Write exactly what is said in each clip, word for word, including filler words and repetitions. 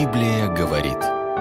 Библия говорит.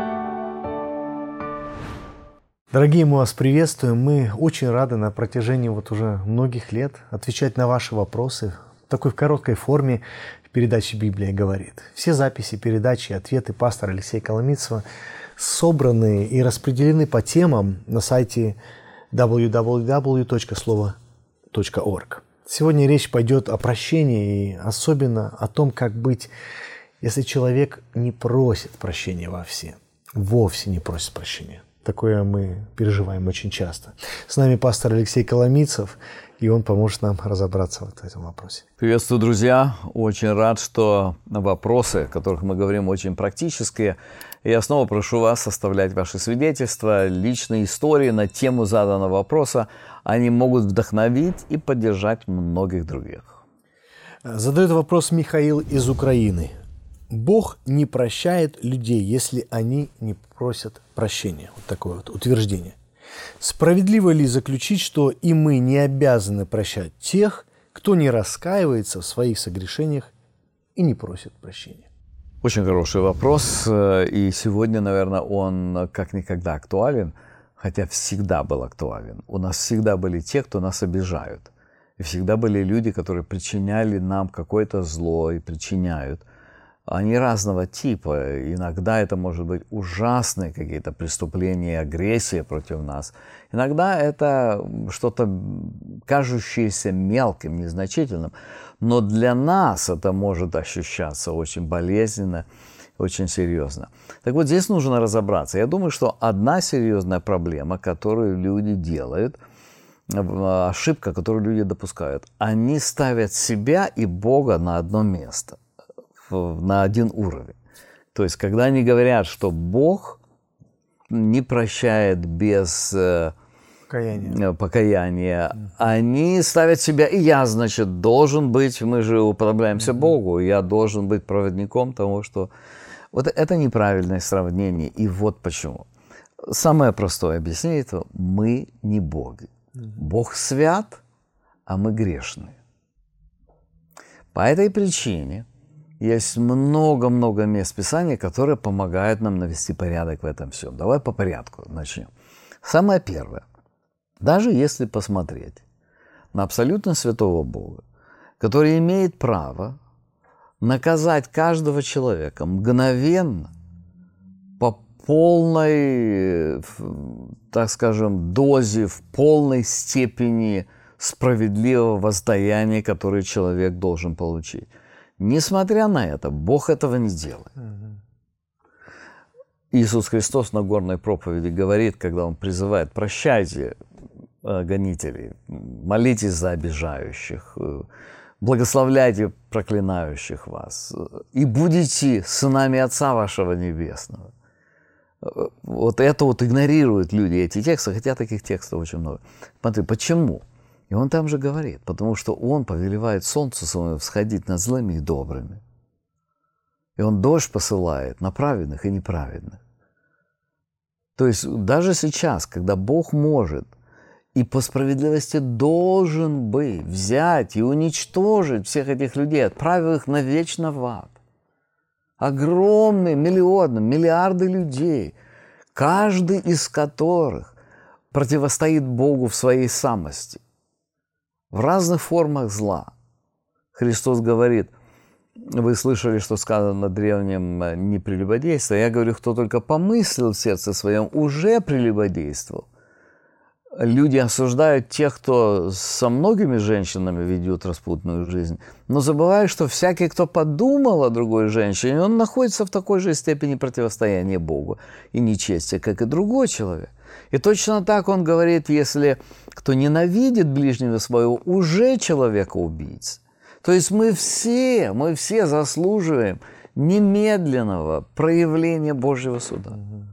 Дорогие, мы вас приветствуем. Мы очень рады на протяжении вот уже многих лет отвечать на ваши вопросы в такой короткой форме в передаче «Библия говорит». Все записи, передачи и ответы пастора Алексея Коломийцева собраны и распределены по темам на сайте дабл ю дабл ю дабл ю точка слово точка орг. Сегодня речь пойдет о прощении и особенно о том, как быть, если человек не просит прощения вовсе, вовсе не просит прощения. Такое мы переживаем очень часто. С нами пастор Алексей Коломийцев, и он поможет нам разобраться вот в этом вопросе. Приветствую, друзья! Очень рад, что вопросы, о которых мы говорим, очень практические. Я снова прошу вас составлять ваши свидетельства, личные истории на тему заданного вопроса. Они могут вдохновить и поддержать многих других. Задает вопрос Михаил из Украины. Бог не прощает людей, если они не просят прощения. Вот такое вот утверждение. Справедливо ли заключить, что и мы не обязаны прощать тех, кто не раскаивается в своих согрешениях и не просит прощения? Очень хороший вопрос, и сегодня, наверное, он как никогда актуален, хотя всегда был актуален. У нас всегда были те, кто нас обижают, и всегда были люди, которые причиняли нам какое-то зло и причиняют. Они разного типа. Иногда это может быть ужасные какие-то преступления, агрессия против нас. Иногда это что-то кажущееся мелким, незначительным. Но для нас это может ощущаться очень болезненно, очень серьезно. Так вот, здесь нужно разобраться. Я думаю, что одна серьезная проблема, которую люди делают, ошибка, которую люди допускают, они ставят себя и Бога на одно место, на один уровень. То есть, когда они говорят, что Бог не прощает без покаяния, покаяния mm-hmm. они ставят себя, и я, значит, должен быть, мы же уподобляемся mm-hmm. Богу, я должен быть проводником того, что... Вот это неправильное сравнение, и вот почему. Самое простое объяснение этого – мы не боги. Mm-hmm. Бог свят, а мы грешные. По этой причине есть много-много мест Писания, которые помогают нам навести порядок в этом всем. Давай по порядку начнем. Самое первое. Даже если посмотреть на абсолютно святого Бога, который имеет право наказать каждого человека мгновенно, по полной, так скажем, дозе, в полной степени справедливого воздаяния, которое человек должен получить. Несмотря на это, Бог этого не делает. Иисус Христос на горной проповеди говорит, когда Он призывает: прощайте гонителей, молитесь за обижающих, благословляйте проклинающих вас, и будете сынами Отца вашего Небесного. Вот это вот игнорируют люди, эти тексты, хотя таких текстов очень много. Смотри, почему? И он там же говорит, потому что он повелевает солнцу своему всходить над злыми и добрыми. И он дождь посылает на праведных и неправедных. То есть даже сейчас, когда Бог может и по справедливости должен бы взять и уничтожить всех этих людей, отправив их навечно в ад. Огромные, миллионы, миллиарды людей, каждый из которых противостоит Богу в своей самости, в разных формах зла. Христос говорит: вы слышали, что сказано древним, не прелюбодействуй. Я говорю, кто только помыслил в сердце своем, уже прелюбодействовал. Люди осуждают тех, кто со многими женщинами ведет распутную жизнь, но забывают, что всякий, кто подумал о другой женщине, он находится в такой же степени противостояния Богу и нечестия, как и другой человек. И точно так он говорит, если кто ненавидит ближнего своего, уже человека-убийца. То есть мы все, мы все заслуживаем немедленного проявления Божьего суда.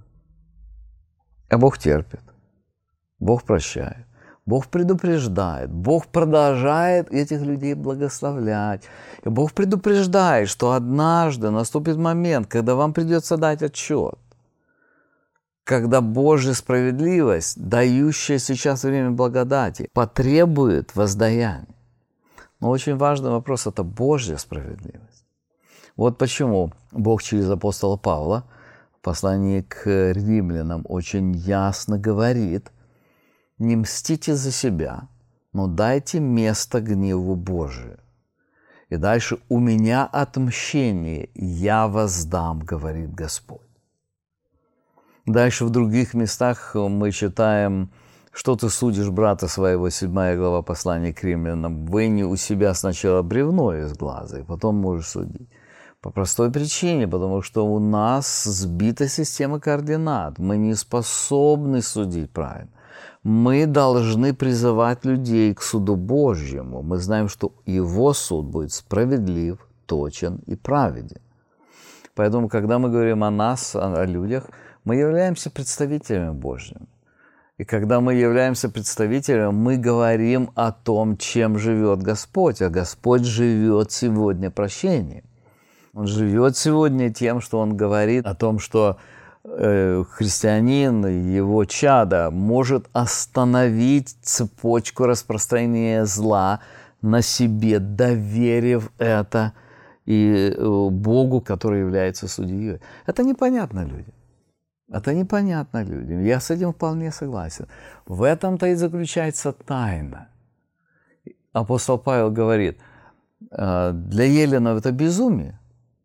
А Бог терпит, Бог прощает, Бог предупреждает, Бог продолжает этих людей благословлять. И Бог предупреждает, что однажды наступит момент, когда вам придется дать отчет. Когда Божья справедливость, дающая сейчас время благодати, потребует воздаяния. Но очень важный вопрос – это Божья справедливость. Вот почему Бог через апостола Павла в послании к римлянам очень ясно говорит: «Не мстите за себя, но дайте место гневу Божию». И дальше: «У меня отмщение, я воздам, говорит Господь». Дальше в других местах мы читаем: «Что ты судишь брата своего?» седьмая глава послания к римлянам. «Вынь у себя сначала бревно из глаза, и потом можешь судить». По простой причине, потому что у нас сбита система координат. Мы не способны судить правильно. Мы должны призывать людей к суду Божьему. Мы знаем, что Его суд будет справедлив, точен и праведен. Поэтому, когда мы говорим о нас, о людях, мы являемся представителями Божьими. И когда мы являемся представителями, мы говорим о том, чем живет Господь. А Господь живет сегодня прощением. Он живет сегодня тем, что Он говорит о том, что э, христианин, его чадо, может остановить цепочку распространения зла на себе, доверив это и э, Богу, который является судьей. Это непонятно людям. Это непонятно людям. Я с этим вполне согласен. В этом-то и заключается тайна. Апостол Павел говорит: для еленов это безумие,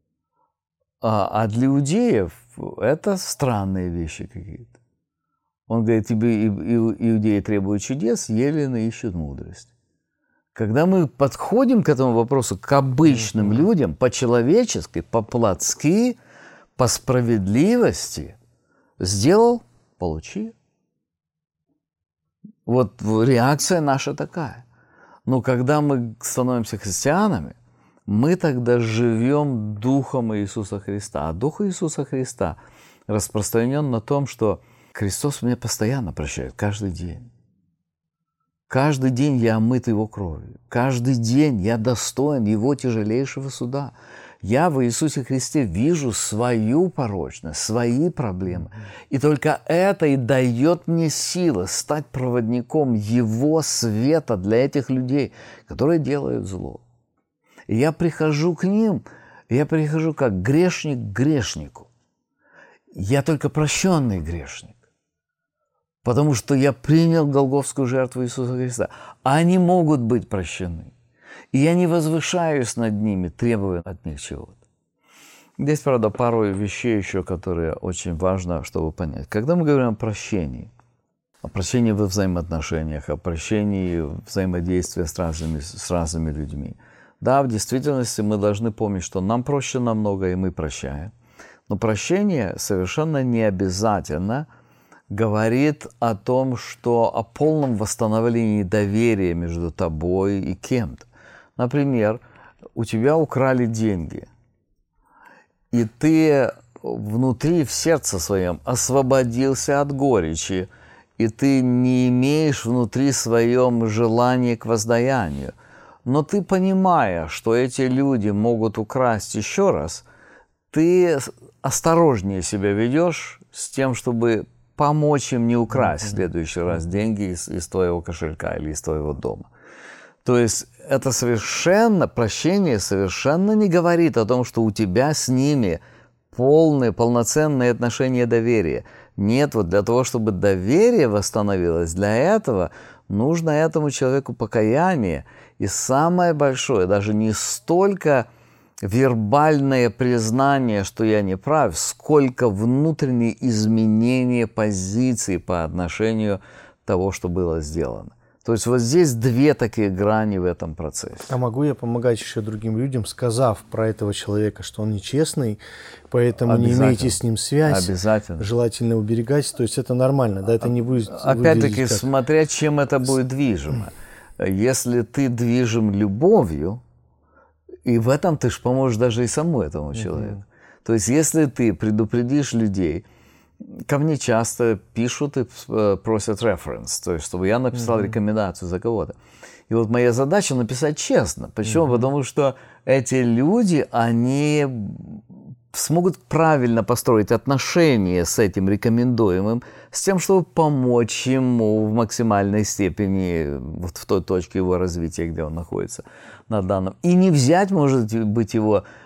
а для иудеев это странные вещи какие-то. Он говорит: тебе иудеи требуют чудес, елены ищут мудрость. Когда мы подходим к этому вопросу, к обычным людям, по-человечески, по-плотски, по справедливости, сделал – получи. Вот реакция наша такая. Но когда мы становимся христианами, мы тогда живем Духом Иисуса Христа. А Дух Иисуса Христа распространен на том, что Христос меня постоянно прощает, каждый день. Каждый день я омыт Его кровью. Каждый день я достоин Его тяжелейшего суда. Я в Иисусе Христе вижу свою порочность, свои проблемы. И только это и дает мне силы стать проводником Его света для этих людей, которые делают зло. И я прихожу к ним, я прихожу как грешник к грешнику. Я только прощенный грешник, потому что я принял голгофскую жертву Иисуса Христа. Они могут быть прощены. И я не возвышаюсь над ними, требуя от них чего-то. Здесь, правда, пару вещей еще, которые очень важно, чтобы понять. Когда мы говорим о прощении, о прощении во взаимоотношениях, о прощении взаимодействия с разными, с разными людьми, да, в действительности мы должны помнить, что нам проще намного, и мы прощаем. Но прощение совершенно не обязательно говорит о том, что о полном восстановлении доверия между тобой и кем-то. Например, у тебя украли деньги, и ты внутри, в сердце своем, освободился от горечи, и ты не имеешь внутри своем желания к воздаянию. Но ты, понимая, что эти люди могут украсть еще раз, ты осторожнее себя ведешь с тем, чтобы помочь им не украсть в следующий раз деньги из, из твоего кошелька или из твоего дома. То есть это совершенно, прощение совершенно не говорит о том, что у тебя с ними полные, полноценные отношения доверия. Нет, вот для того, чтобы доверие восстановилось, для этого нужно этому человеку покаяние. И самое большое, даже не столько вербальное признание, что я не прав, сколько внутренние изменения позиции по отношению того, что было сделано. То есть вот здесь две такие грани в этом процессе. А могу я помогать еще другим людям, сказав про этого человека, что он нечестный, поэтому не имейте с ним связь. Обязательно. Желательно уберегать. То есть это нормально, да, это не будет... Опять-таки, как... смотря чем это будет движимо. Если ты движим любовью, и в этом ты же поможешь даже и самому этому человеку. Mm-hmm. То есть если ты предупредишь людей, ко мне часто пишут и просят референс, то есть чтобы я написал mm-hmm. рекомендацию за кого-то. И вот моя задача написать честно. Почему? Mm-hmm. Потому что эти люди, они смогут правильно построить отношения с этим рекомендуемым, с тем, чтобы помочь ему в максимальной степени вот в той точке его развития, где он находится на данном. И не взять, может быть, его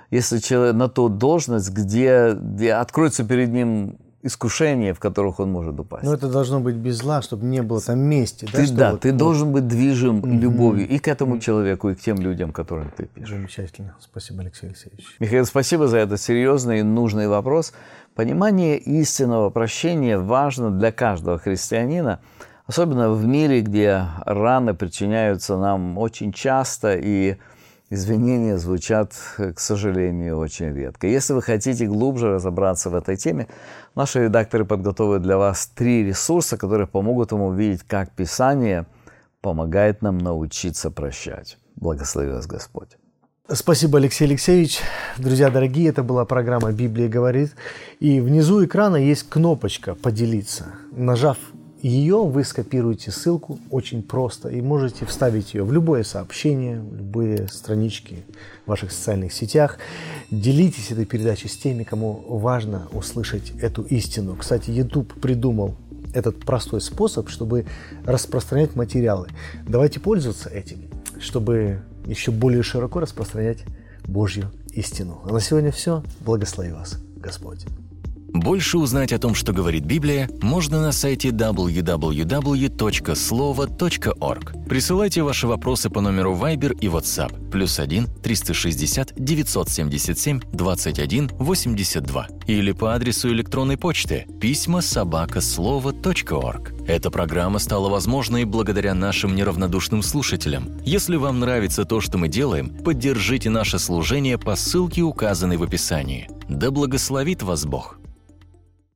если человек на ту должность, где, где откроется перед ним искушения, в которых он может упасть. Но это должно быть без зла, чтобы не было там мести. Ты, да, да, вот, ты вот. должен быть движим mm-hmm. любовью и к этому mm-hmm. человеку, и к тем людям, которым ты пишешь. Замечательно. Спасибо, Алексей Алексеевич. Михаил, спасибо за этот серьезный и нужный вопрос. Понимание истинного прощения важно для каждого христианина, особенно в мире, где раны причиняются нам очень часто, и извинения звучат, к сожалению, очень редко. Если вы хотите глубже разобраться в этой теме, наши редакторы подготовили для вас три ресурса, которые помогут вам увидеть, как Писание помогает нам научиться прощать. Благослови вас Господь. Спасибо, Алексей Алексеевич. Друзья дорогие, это была программа «Библия говорит». И внизу экрана есть кнопочка «Поделиться». Нажав ее, вы скопируете ссылку очень просто и можете вставить ее в любое сообщение, в любые странички в ваших социальных сетях. Делитесь этой передачей с теми, кому важно услышать эту истину. Кстати, YouTube придумал этот простой способ, чтобы распространять материалы. Давайте пользоваться этим, чтобы еще более широко распространять Божью истину. А на сегодня все. Благослови вас Господь. Больше узнать о том, что говорит Библия, можно на сайте дабл ю дабл ю дабл ю точка слово точка орг. Присылайте ваши вопросы по номеру Viber и WhatsApp плюс один триста шестьдесят девятьсот семьдесят семь двадцать один восемьдесят два или по адресу электронной почты письма собака слово точка орг. Эта программа стала возможной благодаря нашим неравнодушным слушателям. Если вам нравится то, что мы делаем, поддержите наше служение по ссылке, указанной в описании. Да благословит вас Бог!